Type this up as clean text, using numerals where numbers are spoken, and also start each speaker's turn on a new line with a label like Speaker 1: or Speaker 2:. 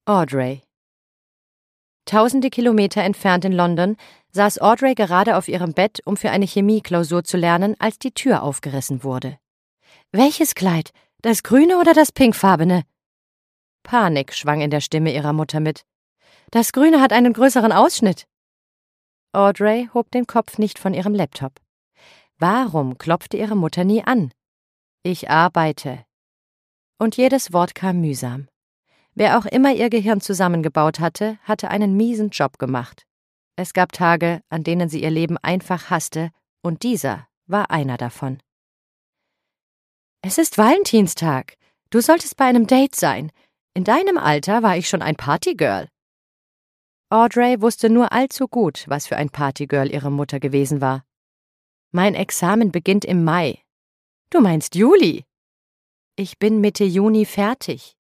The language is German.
Speaker 1: Audrey. Tausende Kilometer entfernt in London saß Audrey gerade auf ihrem Bett, um für eine Chemieklausur zu lernen, als die Tür aufgerissen wurde. »Welches Kleid? Das grüne oder das pinkfarbene?« Panik schwang in der Stimme ihrer Mutter mit. »Das grüne hat einen größeren Ausschnitt.« Audrey hob den Kopf nicht von ihrem Laptop. Warum klopfte ihre Mutter nie an? »Ich arbeite.« Und jedes Wort kam mühsam. Wer auch immer ihr Gehirn zusammengebaut hatte, hatte einen miesen Job gemacht. Es gab Tage, an denen sie ihr Leben einfach hasste, und dieser war einer davon. »Es ist Valentinstag. Du solltest bei einem Date sein. In deinem Alter war ich schon ein Partygirl.« Audrey wusste nur allzu gut, was für ein Partygirl ihre Mutter gewesen war. »Mein Examen beginnt im Mai.« »Du meinst Juli?« »Ich bin Mitte Juni fertig.«